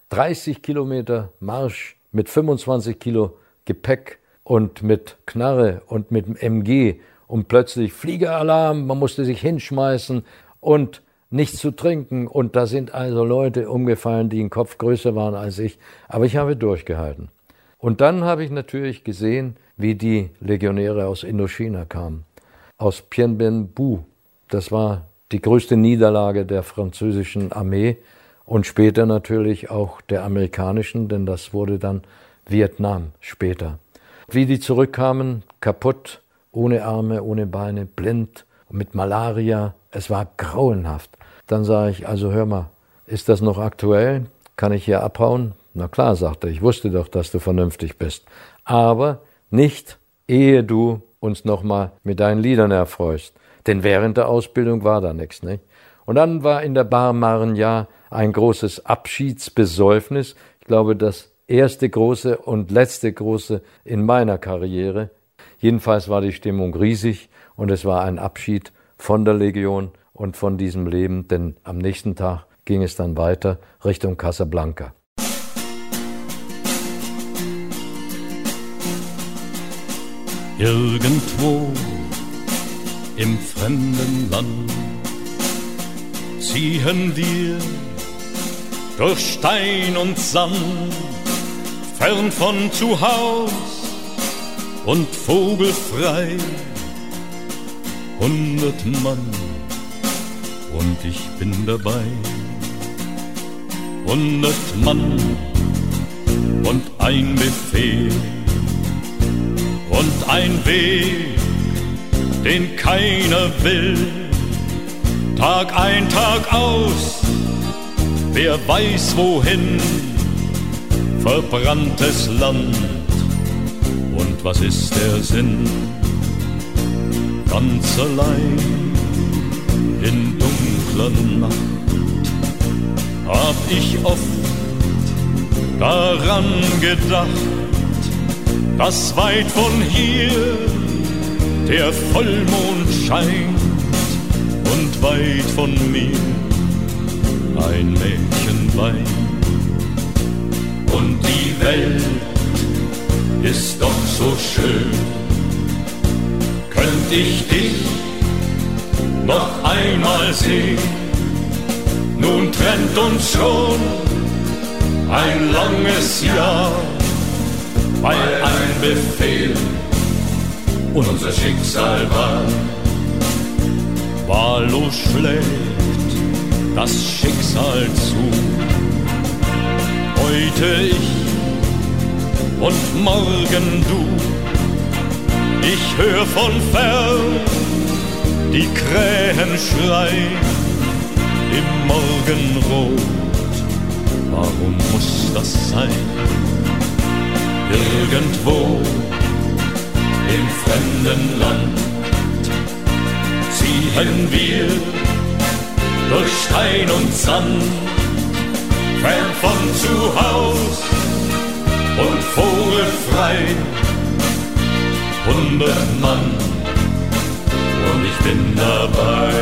30 Kilometer Marsch mit 25 Kilo Gepäck und mit Knarre und mit MG und plötzlich Fliegeralarm, man musste sich hinschmeißen und nichts zu trinken und da sind also Leute umgefallen, die einen Kopf größer waren als ich, aber ich habe durchgehalten. Und dann habe ich natürlich gesehen, wie die Legionäre aus Indochina kamen, aus Bien Bien Phu. Das war die größte Niederlage der französischen Armee und später natürlich auch der amerikanischen, denn das wurde dann Vietnam später. Wie die zurückkamen, kaputt, ohne Arme, ohne Beine, blind, mit Malaria, es war grauenhaft. Dann sage ich, also hör mal, ist das noch aktuell? Kann ich hier abhauen? Na klar, sagte er, ich wusste doch, dass du vernünftig bist. Aber nicht, ehe du uns nochmal mit deinen Liedern erfreust. Denn während der Ausbildung war da nichts, nicht? Und dann war in der Bar Marignan ein großes Abschiedsbesäufnis. Ich glaube, das erste große und letzte große in meiner Karriere. Jedenfalls war die Stimmung riesig und es war ein Abschied von der Legion und von diesem Leben, denn am nächsten Tag ging es dann weiter Richtung Casablanca. Irgendwo im fremden Land ziehen wir durch Stein und Sand, fern von zu Haus und vogelfrei. 100 Mann und ich bin dabei. 100 Mann und ein Befehl und ein Weg, den keiner will. Tag ein, Tag aus, wer weiß wohin, verbranntes Land. Und was ist der Sinn? Ganz allein in dunkler Nacht hab ich oft daran gedacht, dass weit von hier der Vollmond scheint und weit von mir ein Mädchen weint. Und die Welt ist doch so schön, könnt ich dich noch einmal sehen. Nun trennt uns schon ein langes Jahr, weil ein Befehl unser Schicksal war. Wahllos schlägt das Schicksal zu. Heute ich und morgen du. Ich hör von fern die Krähen schreien im Morgenrot. Warum muss das sein? Irgendwo im fremden Land ziehen wir durch Stein und Sand, fern von zu Haus und vogelfrei. 100 Mann und ich bin dabei.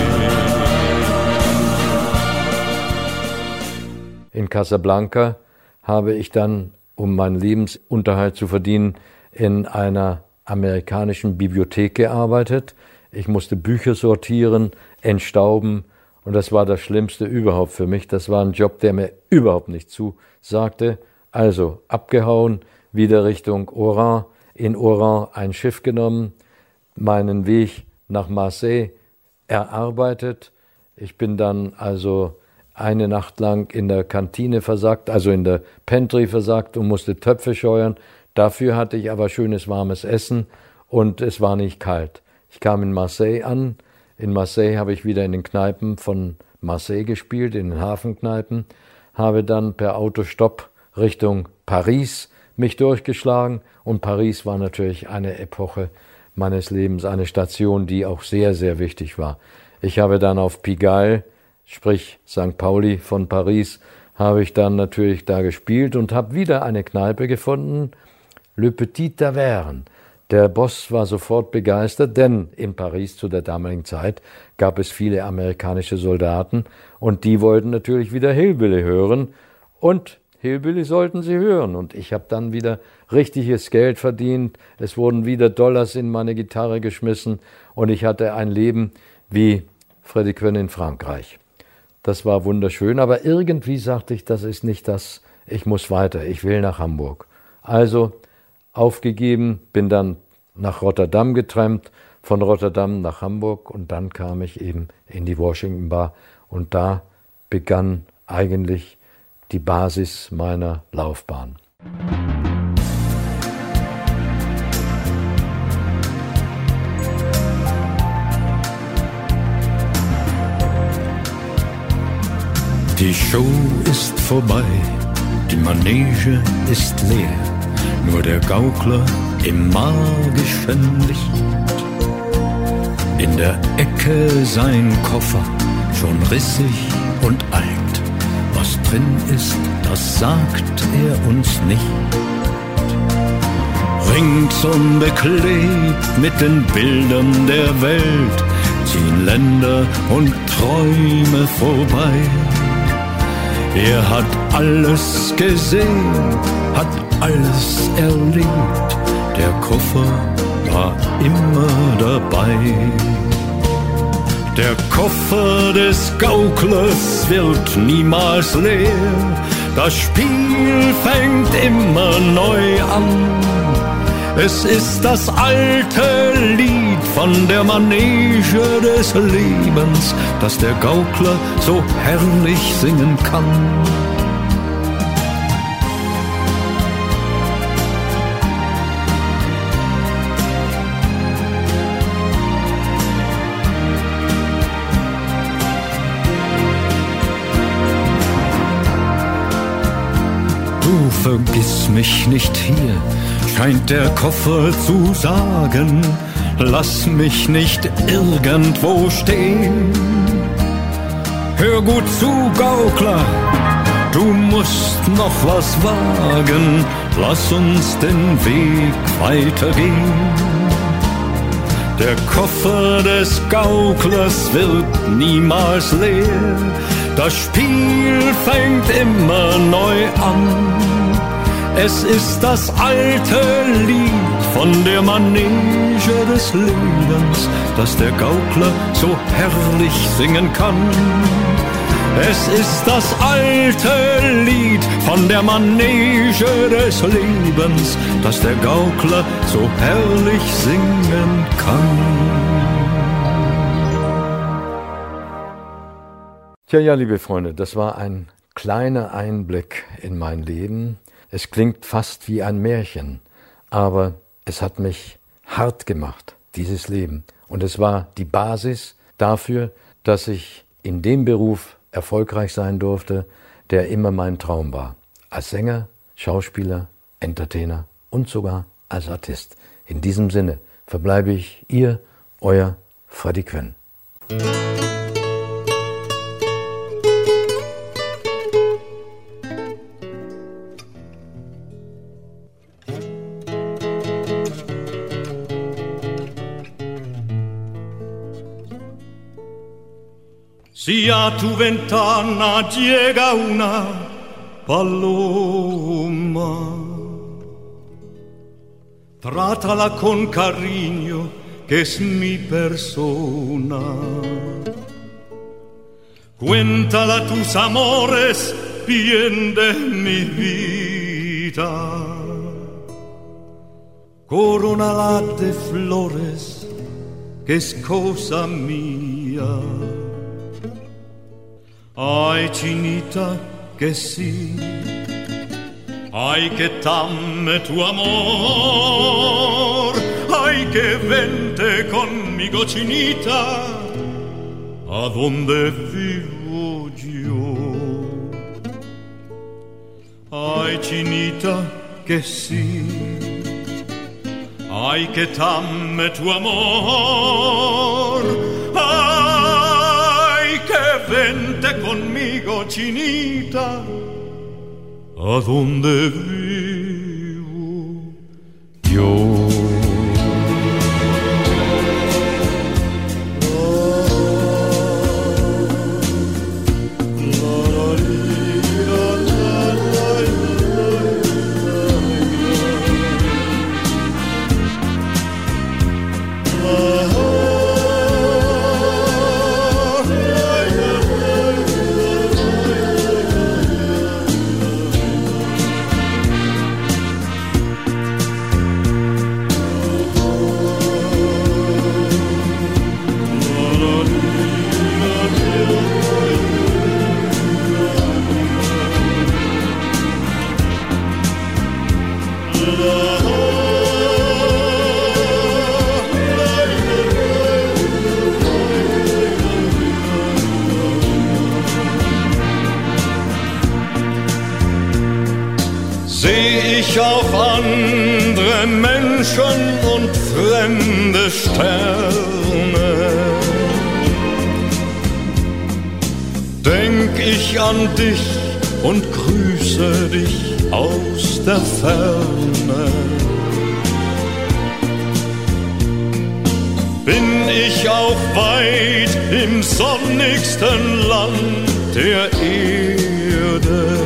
In Casablanca habe ich dann, um meinen Lebensunterhalt zu verdienen, in einer amerikanischen Bibliothek gearbeitet. Ich musste Bücher sortieren, entstauben und das war das Schlimmste überhaupt für mich. Das war ein Job, der mir überhaupt nicht zusagte. Also abgehauen, wieder Richtung Oran, in Oran ein Schiff genommen, meinen Weg nach Marseille erarbeitet. Ich bin dann also eine Nacht lang in der Kantine versackt, also in der Pantry versackt und musste Töpfe scheuern. Dafür hatte ich aber schönes warmes Essen und es war nicht kalt. Ich kam in Marseille an. In Marseille habe ich wieder in den Kneipen von Marseille gespielt, in den Hafenkneipen, habe dann per Autostopp Richtung Paris mich durchgeschlagen und Paris war natürlich eine Epoche meines Lebens, eine Station, die auch sehr, sehr wichtig war. Ich habe dann auf Pigalle, sprich St. Pauli von Paris, habe ich dann natürlich da gespielt und habe wieder eine Kneipe gefunden, Le Petit Taverne. Der Boss war sofort begeistert, denn in Paris zu der damaligen Zeit gab es viele amerikanische Soldaten und die wollten natürlich wieder Hillbilly hören und Hillbilly sollten sie hören und ich habe dann wieder richtiges Geld verdient, es wurden wieder Dollars in meine Gitarre geschmissen und ich hatte ein Leben wie Freddie Quinn in Frankreich. Das war wunderschön, aber irgendwie sagte ich, das ist nicht das, ich muss weiter, ich will nach Hamburg. Also aufgegeben, bin dann nach Rotterdam getrennt, von Rotterdam nach Hamburg und dann kam ich eben in die Washington Bar und da begann eigentlich die Basis meiner Laufbahn. Die Show ist vorbei, die Manege ist leer, nur der Gaukler im magischen Licht. In der Ecke sein Koffer, schon rissig und alt. Was drin ist, das sagt er uns nicht. Ringsum beklebt mit den Bildern der Welt, ziehen Länder und Träume vorbei. Er hat alles gesehen, hat alles erlebt, der Koffer war immer dabei. Der Koffer des Gauklers wird niemals leer, das Spiel fängt immer neu an. Es ist das alte Lied von der Manege des Lebens, das der Gaukler so herrlich singen kann. Du vergiss mich nicht hier, scheint der Koffer zu sagen. Lass mich nicht irgendwo stehen. Hör gut zu, Gaukler, du musst noch was wagen. Lass uns den Weg weitergehen. Der Koffer des Gauklers wird niemals leer. Das Spiel fängt immer neu an. Es ist das alte Lied von der Manege des Lebens, das der Gaukler so herrlich singen kann. Es ist das alte Lied von der Manege des Lebens, das der Gaukler so herrlich singen kann. Tja, liebe Freunde, das war ein kleiner Einblick in mein Leben. Es klingt fast wie ein Märchen, aber es hat mich hart gemacht, dieses Leben. Und es war die Basis dafür, dass ich in dem Beruf erfolgreich sein durfte, der immer mein Traum war. Als Sänger, Schauspieler, Entertainer und sogar als Artist. In diesem Sinne verbleibe ich Ihr, Euer Freddy Quinn. Si a tu ventana llega una paloma, trátala con cariño, que es mi persona. Cuéntala tus amores, bien de mi vida. Corónala de flores, que es cosa mía. Ay, chinita, que sí, ay, que dame tu amor, ay, que vente conmigo, chinita, a donde vivo yo. Ay, chinita, que sí, ay, que dame tu amor, ay, que vente conmigo, chinita, a donde vivo yo. seh ich auch andere Menschen und fremde Sterne. Denk ich an dich und grüße dich aus der Ferne. Bin ich auch weit im sonnigsten Land der Erde.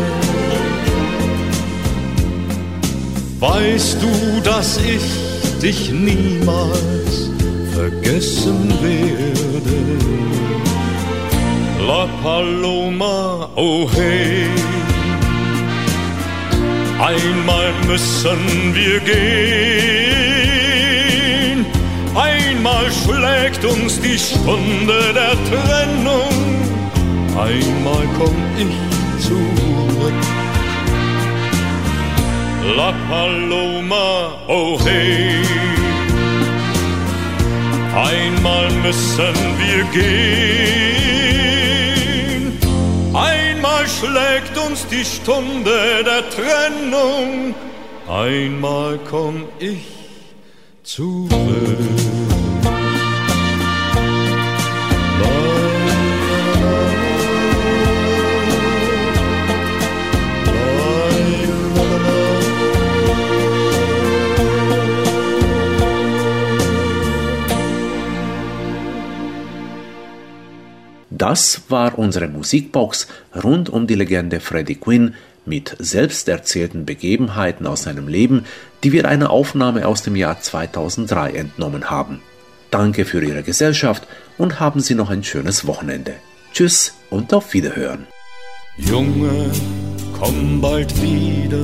Weißt du, dass ich dich niemals vergessen werde? La Paloma, oh hey, einmal müssen wir gehen, einmal schlägt uns die Stunde der Trennung, einmal komm ich zurück. La Paloma, oh hey, einmal müssen wir gehen, einmal schlägt uns die Stunde der Trennung, einmal komm ich zurück. Das war unsere Musikbox rund um die Legende Freddie Quinn mit selbsterzählten Begebenheiten aus seinem Leben, die wir einer Aufnahme aus dem Jahr 2003 entnommen haben. Danke für Ihre Gesellschaft und haben Sie noch ein schönes Wochenende. Tschüss und auf Wiederhören. Junge, komm bald wieder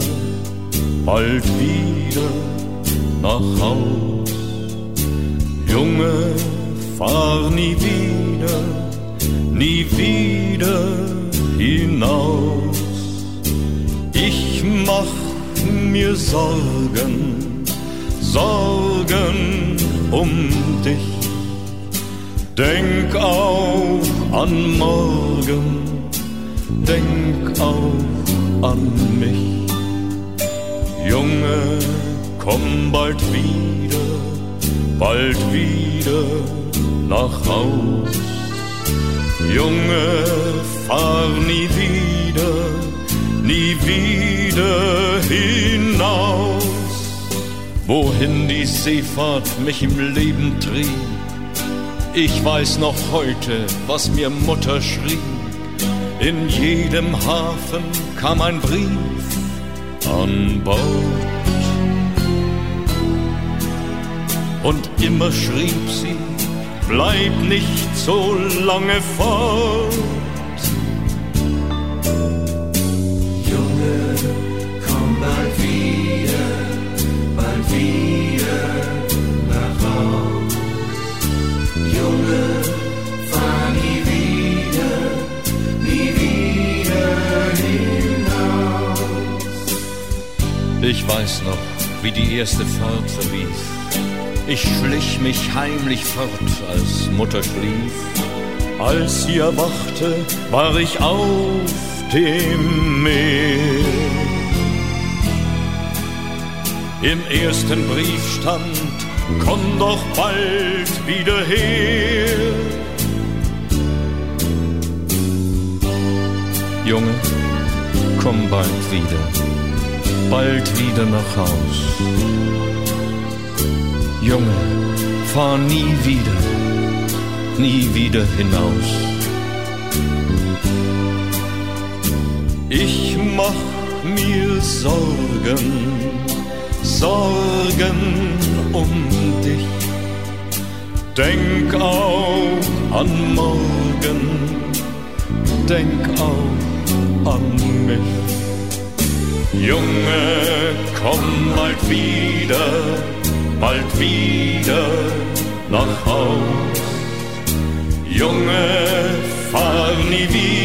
nach Haus. Junge, fahr nie wieder hinaus. Ich mach mir Sorgen um dich. Denk auch an morgen, denk auch an mich. Junge, komm bald wieder nach Haus. Junge, fahr nie wieder hinaus. Wohin die Seefahrt mich im Leben trieb, ich weiß noch heute, was mir Mutter schrieb. In jedem Hafen kam ein Brief an Bord. Und immer schrieb sie, bleib nicht so lange fort. Junge, komm bald wieder nach Haus. Junge, fahr nie wieder hinaus. Ich weiß noch, wie die erste Fahrt verlief. Ich schlich mich heimlich fort, als Mutter schlief. Als sie erwachte, war ich auf dem Meer. Im ersten Brief stand, komm doch bald wieder her. Junge, komm bald wieder nach Haus. Junge, fahr nie wieder hinaus. Ich mach mir Sorgen um dich. Denk auch an morgen, denk auch an mich. Junge, komm bald wieder nach Haus. Junge, fahr nie wieder